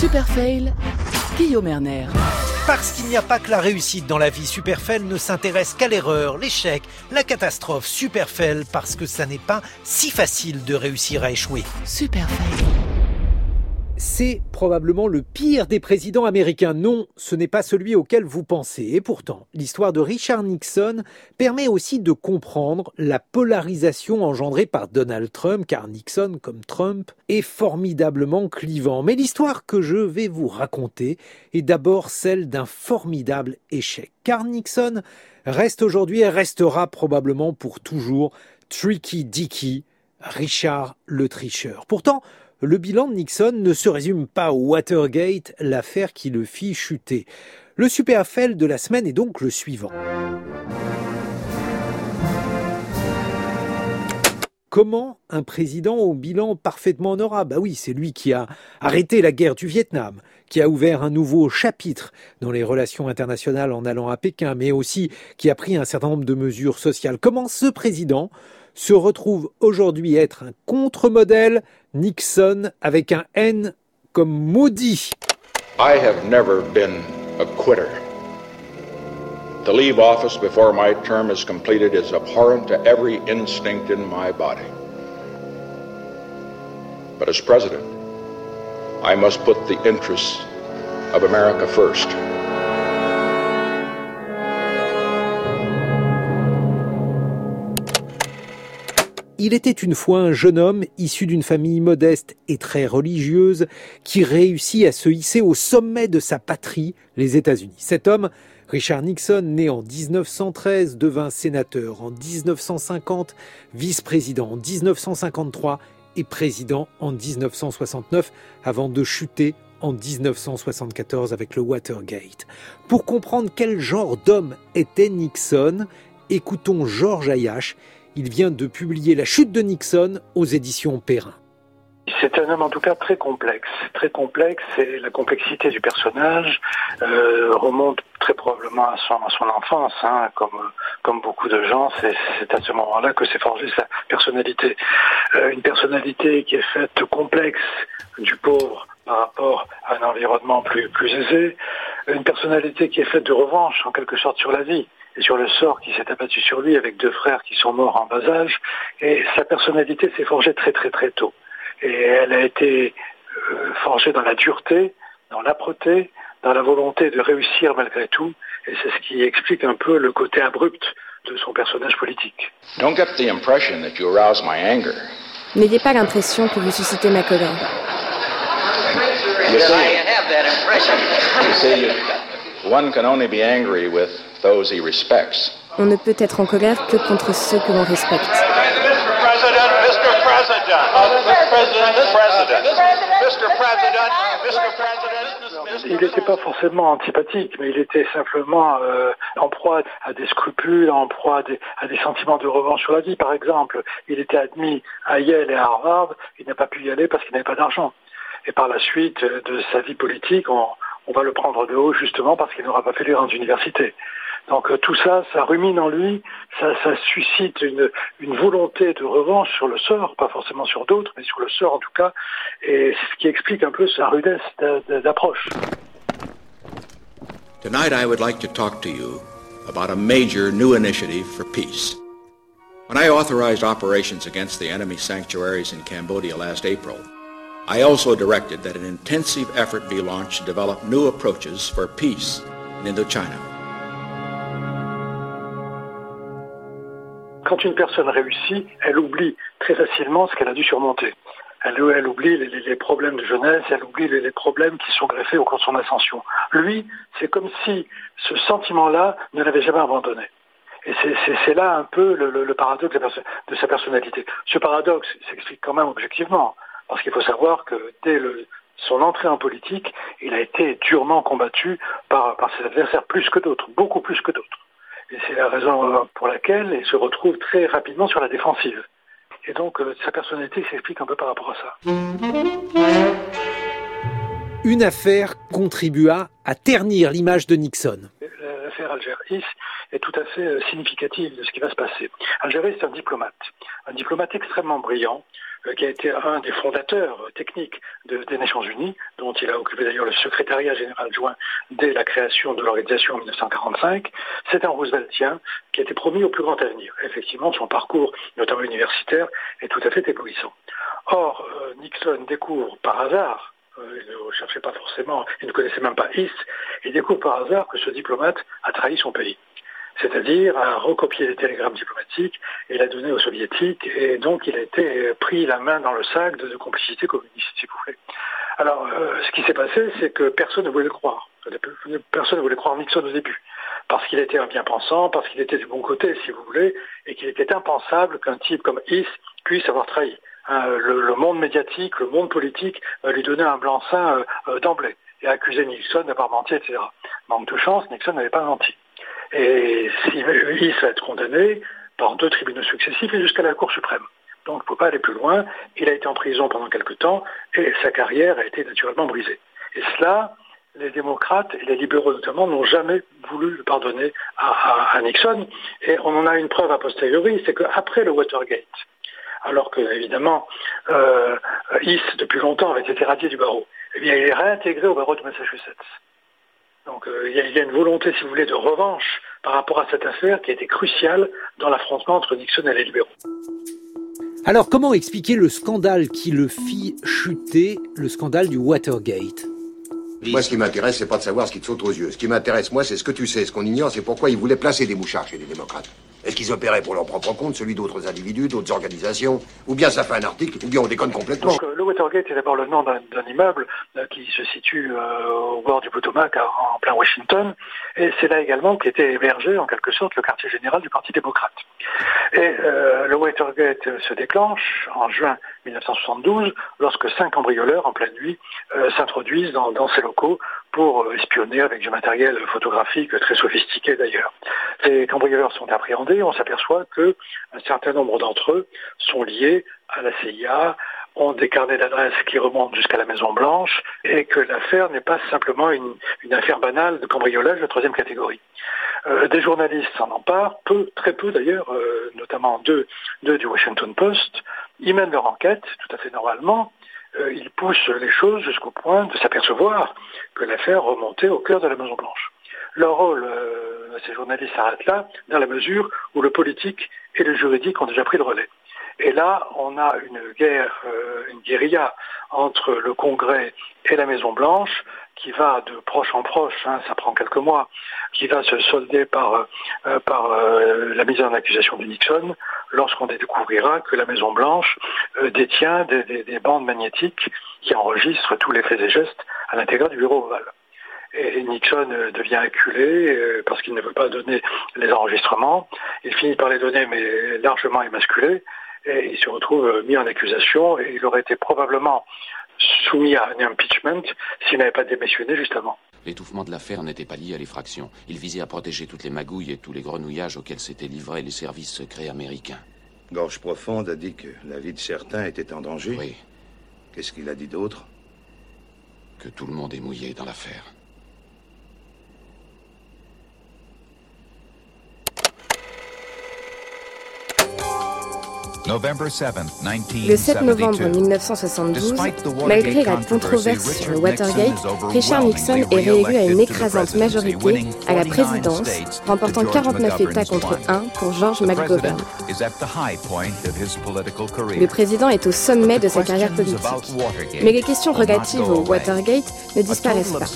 Super Fail, Guillaume Erner. Parce qu'il n'y a pas que la réussite dans la vie, Superfail ne s'intéresse qu'à l'erreur, l'échec, la catastrophe. Superfail parce que ça n'est pas si facile de réussir à échouer. Super Fail. C'est probablement le pire des présidents américains. Non, ce n'est pas celui auquel vous pensez. Et pourtant, l'histoire de Richard Nixon permet aussi de comprendre la polarisation engendrée par Donald Trump, car Nixon, comme Trump, est formidablement clivant. Mais l'histoire que je vais vous raconter est d'abord celle d'un formidable échec. Car Nixon reste aujourd'hui et restera probablement pour toujours Tricky Dicky, Richard le tricheur. Pourtant, le bilan de Nixon ne se résume pas au Watergate, l'affaire qui le fit chuter. Le super fail de la semaine est donc le suivant. Comment un président au bilan parfaitement honorable ? Oui, c'est lui qui a arrêté la guerre du Vietnam, qui a ouvert un nouveau chapitre dans les relations internationales en allant à Pékin, mais aussi qui a pris un certain nombre de mesures sociales. Comment ce président se retrouve aujourd'hui être un contre-modèle, Nixon avec un N comme maudit. I have never been a quitter. To leave office before my term is completed is abhorrent to every instinct in my body. But as president, I must put the interests of America first. Il était une fois un jeune homme issu d'une famille modeste et très religieuse qui réussit à se hisser au sommet de sa patrie, les États-Unis. Cet homme, Richard Nixon, né en 1913, devint sénateur en 1950, vice-président en 1953 et président en 1969 avant de chuter en 1974 avec le Watergate. Pour comprendre quel genre d'homme était Nixon, écoutons Georges Ayache. Il vient de publier La chute de Nixon aux éditions Perrin. C'est un homme en tout cas très complexe et la complexité du personnage remonte très probablement à son enfance, comme beaucoup de gens, c'est à ce moment-là que s'est forgée sa personnalité. Une personnalité qui est faite complexe du pauvre par rapport à un environnement plus aisé, une personnalité qui est faite de revanche en quelque sorte sur la vie et sur le sort qui s'est abattu sur lui avec deux frères qui sont morts en bas âge, et sa personnalité s'est forgée très très très tôt. Et elle a été forgée dans la dureté, dans l'âpreté, dans la volonté de réussir malgré tout, et c'est ce qui explique un peu le côté abrupt de son personnage politique. Don't get the impression that you arouse my anger. N'ayez pas l'impression que vous suscitez ma colère. You see, one can only be angry with those he respects. On ne peut être en colère que contre ceux que l'on respecte. Il n'était pas forcément antipathique, mais il était simplement en proie à des scrupules, en proie à des sentiments de revanche sur la vie. Par exemple, il était admis à Yale et à Harvard, il n'a pas pu y aller parce qu'il n'avait pas d'argent. Et par la suite de sa vie politique, on va le prendre de haut justement parce qu'il n'aura pas fait les grandes universités. Donc tout ça, ça rumine en lui, ça suscite une volonté de revanche sur le sort, pas forcément sur d'autres, mais sur le sort en tout cas, et c'est ce qui explique un peu sa rudesse d'approche. Tonight I would like to talk to you about a major new initiative for peace. When I authorized operations against the enemy sanctuaries in Cambodia last April, I also directed that an intensive effort be launched to develop new approaches for peace in Indochina. Quand une personne réussit, elle oublie très facilement ce qu'elle a dû surmonter. Elle oublie les problèmes de jeunesse, elle oublie les problèmes qui sont greffés au cours de son ascension. Lui, c'est comme si ce sentiment-là ne l'avait jamais abandonné. Et c'est là un peu le paradoxe de sa personnalité. Ce paradoxe s'explique quand même objectivement, parce qu'il faut savoir que dès son entrée en politique, il a été durement combattu par ses adversaires plus que d'autres, beaucoup plus que d'autres. Et c'est la raison pour laquelle il se retrouve très rapidement sur la défensive. Et donc, sa personnalité s'explique un peu par rapport à ça. Une affaire contribua à ternir l'image de Nixon. l'affaire Alger-Is est tout à fait significative de ce qui va se passer. Alger-Is est un diplomate extrêmement brillant, qui a été un des fondateurs techniques des Nations Unies, dont il a occupé d'ailleurs le secrétariat général adjoint dès la création de l'organisation en 1945. C'est un Rooseveltien qui a été promis au plus grand avenir. Effectivement, son parcours, notamment universitaire, est tout à fait éblouissant. Or, Nixon découvre par hasard, il ne cherchait pas forcément, il ne connaissait même pas Is, il découvre par hasard que ce diplomate a trahi son pays. C'est-à-dire a recopié les télégrammes diplomatiques et l'a donné aux soviétiques, et donc il a été pris la main dans le sac de complicité communiste, si vous voulez. Alors, ce qui s'est passé, c'est que personne ne voulait le croire. Personne ne voulait croire Nixon au début, parce qu'il était un bien-pensant, parce qu'il était du bon côté, si vous voulez, et qu'il était impensable qu'un type comme Is puisse avoir trahi. Le monde médiatique, le monde politique lui donnait un blanc-seing d'emblée, et accusait Nixon d'avoir menti, etc. Manque de chance, Nixon n'avait pas menti. Et Is va être condamné par 2 tribunaux successifs et jusqu'à la Cour suprême. Donc il ne peut pas aller plus loin. Il a été en prison pendant quelque temps et sa carrière a été naturellement brisée. Et cela, les démocrates et les libéraux notamment n'ont jamais voulu le pardonner à Nixon. Et on en a une preuve a posteriori, c'est qu'après le Watergate, alors que évidemment Is depuis longtemps avait été radié du barreau, eh bien il est réintégré au barreau de Massachusetts. Donc il y a une volonté, si vous voulez, de revanche par rapport à cette affaire qui a été cruciale dans l'affrontement entre Nixon et les libéraux. Alors comment expliquer le scandale qui le fit chuter, le scandale du Watergate ? Moi, ce qui m'intéresse, c'est pas de savoir ce qui te saute aux yeux. Ce qui m'intéresse, moi, c'est ce que tu sais. Ce qu'on ignore, c'est pourquoi ils voulaient placer des mouchards chez les démocrates. Est-ce qu'ils opéraient pour leur propre compte, celui d'autres individus, d'autres organisations, ou bien ça fait un article, ou bien on déconne complètement. Donc, le Watergate est d'abord le nom d'un immeuble qui se situe au bord du Potomac, en plein Washington, et c'est là également qu'était hébergé, en quelque sorte, le quartier général du Parti démocrate. Et le Watergate se déclenche en juin 1972, lorsque 5 cambrioleurs, en pleine nuit, s'introduisent dans ces locaux pour espionner avec du matériel photographique très sophistiqué d'ailleurs. Ces cambrioleurs sont appréhendés et on s'aperçoit qu'un certain nombre d'entre eux sont liés à la CIA, ont des carnets d'adresses qui remontent jusqu'à la Maison-Blanche et que l'affaire n'est pas simplement une affaire banale de cambriolage de 3e catégorie. Des journalistes s'en emparent, très peu d'ailleurs, notamment deux du Washington Post. Ils mènent leur enquête, tout à fait normalement. Ils poussent les choses jusqu'au point de s'apercevoir que l'affaire remontait au cœur de la Maison-Blanche. Leur rôle, ces journalistes s'arrêtent là, dans la mesure où le politique et le juridique ont déjà pris le relais. Et là, on a une guérilla entre le Congrès et la Maison-Blanche qui va de proche en proche, ça prend quelques mois, qui va se solder par la mise en accusation de Nixon lorsqu'on découvrira que la Maison-Blanche détient des bandes magnétiques qui enregistrent tous les faits et gestes à l'intérieur du bureau ovale. Et Nixon devient acculé parce qu'il ne veut pas donner les enregistrements. Il finit par les donner, mais largement émasculé. Et il se retrouve mis en accusation et il aurait été probablement soumis à un impeachment s'il n'avait pas démissionné juste avant. L'étouffement de l'affaire n'était pas lié à l'effraction. Il visait à protéger toutes les magouilles et tous les grenouillages auxquels s'étaient livrés les services secrets américains. Gorge Profonde a dit que la vie de certains était en danger. Oui. Qu'est-ce qu'il a dit d'autre? Que tout le monde est mouillé dans l'affaire. Le 7 novembre 1972, malgré la controverse sur le Watergate, Richard Nixon est réélu à une écrasante majorité à la présidence, remportant 49 États contre 1 pour George McGovern. Le président est au sommet de sa carrière politique. Mais les questions relatives au Watergate ne disparaissent pas.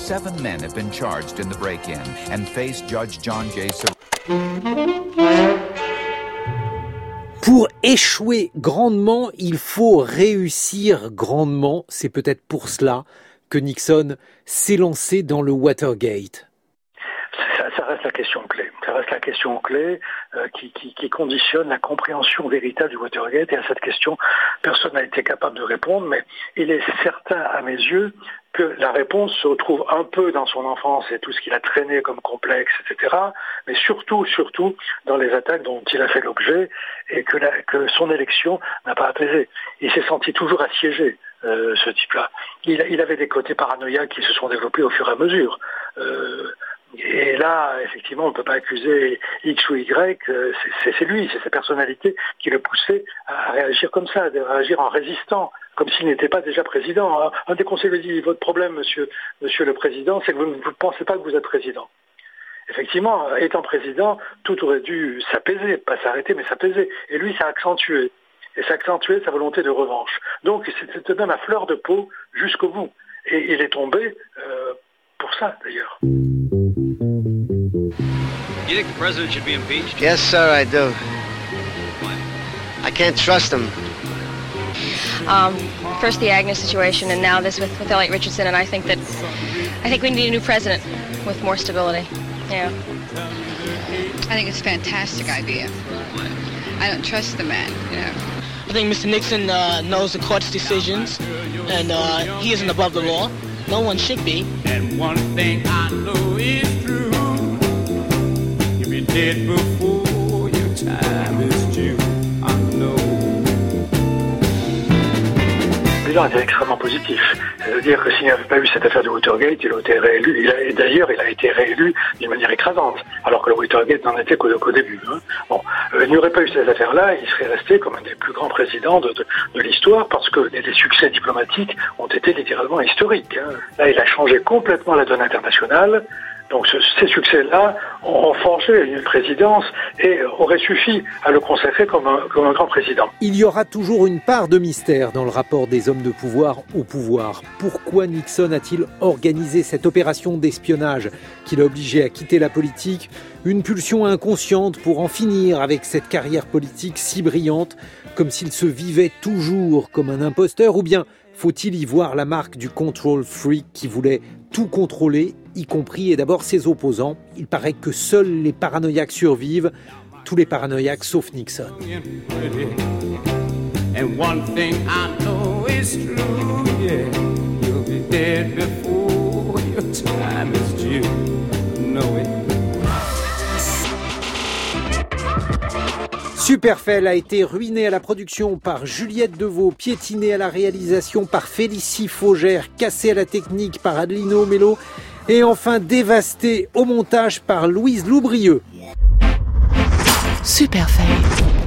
Pour échouer grandement, il faut réussir grandement. C'est peut-être pour cela que Nixon s'est lancé dans le Watergate. Ça reste la question clé. Ça reste la question clé qui conditionne la compréhension véritable du Watergate. Et à cette question, personne n'a été capable de répondre, mais il est certain à mes yeux que la réponse se retrouve un peu dans son enfance et tout ce qu'il a traîné comme complexe, etc. Mais surtout dans les attaques dont il a fait l'objet et que son élection n'a pas apaisé. Il s'est senti toujours assiégé, ce type-là. Il avait des côtés paranoïaques qui se sont développés au fur et à mesure. Et là, effectivement, on ne peut pas accuser X ou Y, c'est lui, c'est sa personnalité qui le poussait à réagir comme ça, à réagir en résistant, comme s'il n'était pas déjà président. Un des conseillers lui dit, votre problème, monsieur le président, c'est que vous ne pensez pas que vous êtes président. Effectivement, étant président, tout aurait dû s'apaiser, pas s'arrêter, mais s'apaiser. Et lui, ça a accentué. Et ça a accentué sa volonté de revanche. Donc, c'était même à fleur de peau jusqu'au bout. Et il est tombé pour ça, d'ailleurs. You think the president should be impeached? Yes, sir, I do. I can't trust him. First the Agnes situation, and now this with Elliot Richardson, and I think we need a new president with more stability. Yeah. I think it's a fantastic idea. I don't trust the man, you know. I think Mr. Nixon knows the court's decisions, and he isn't above the law. No one should be. And one thing I know is true. You'll be dead before your time is due. I know. Le bilan était extrêmement positif. C'est-à-dire que s'il n'y avait pas eu cette affaire de Watergate, il aurait été réélu. D'ailleurs, il a été réélu d'une manière écrasante, alors que le Watergate n'en était qu'au début. Hein. Bon, il n'y aurait pas eu cette affaire-là, il serait resté comme un des plus grands présidents de l'histoire, parce que les succès diplomatiques ont été littéralement historiques. Hein. Là, il a changé complètement la donne internationale. Donc ces succès-là ont forgé une présidence et auraient suffi à le consacrer comme un grand président. Il y aura toujours une part de mystère dans le rapport des hommes de pouvoir au pouvoir. Pourquoi Nixon a-t-il organisé cette opération d'espionnage qui l'a obligé à quitter la politique? Une pulsion inconsciente pour en finir avec cette carrière politique si brillante, comme s'il se vivait toujours comme un imposteur, ou bien faut-il y voir la marque du control freak qui voulait tout contrôler, y compris et d'abord ses opposants? Il paraît que seuls les paranoïaques survivent, tous les paranoïaques sauf Nixon. And one thing I know is true, yeah, you'll be dead before your time is due. Know it. Superfell a été ruiné à la production par Juliette Deveau, piétiné à la réalisation par Félicie Faugère, cassé à la technique par Adelino Mello et enfin dévasté au montage par Louise Loubrieux. Superfell.